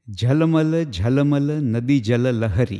झलमल झलमल नदी जल लहरी।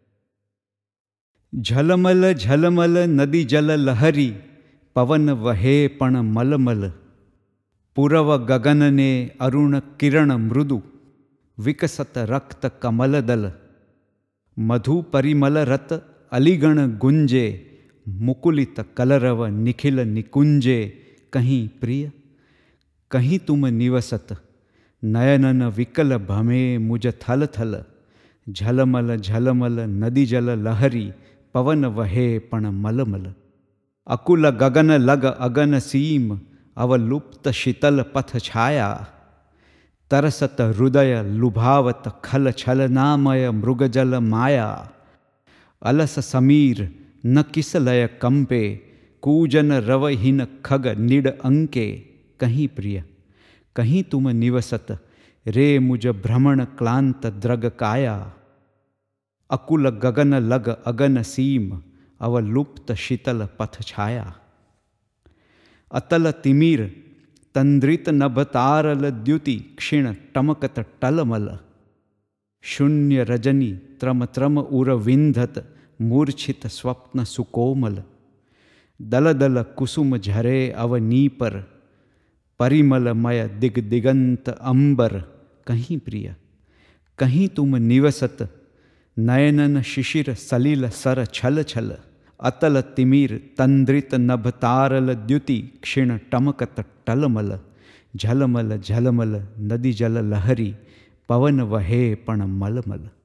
झलमल झलमल नदी जल लहरी, पवन वहे पण मलमल। पूरव गगन ने अरुण किरण मृदु, विकसत रक्त कमल दल। मधु परिमल रत अलिगण गुंजे, मुकुलित कलरव निखिल निकुंजे। कहीं प्रिय कहीं तुम निवसत, नयनन विकल भमे मुझ थल थल। झलमल झलमल नदी जल लहरी, पवन वहे पण मलमल। अकुल गगन लग अगन सीम, अवलुप्त शीतल पथ छाया। तरसत हृदय लुभावत खल छलनामय मृगजल माया। अलस समीर न किस लय कंपे, कूजन रवहीन खग निड अंके। कहीं प्रिय कहीं तुम निवसत, रे मुझ भ्रमण क्लांत द्रग काया। अकुल गगन लग अगन सीम, अवलुप्त शीतल पथ छाया। अतल तिमिर तंद्रित नभ तारल द्युति, क्षीण टमकत टलमल। शून्य रजनी त्रम त्रम उर विंधत, मूर्छित स्वप्न सुकोमल। दल दल कुसुम झरे अवनीपर, परिमलमय दिग दिगंत अंबर। कहीं प्रिय कहीं तुम निवसत, नयनन शिशिर सलिल सर छल छल। अतल तिमिर तंद्रित नभ तारल द्युति, क्षीण टमकत टलमल। झलमल झलमल नदी जल लहरी, पवन वहे पण मलमल।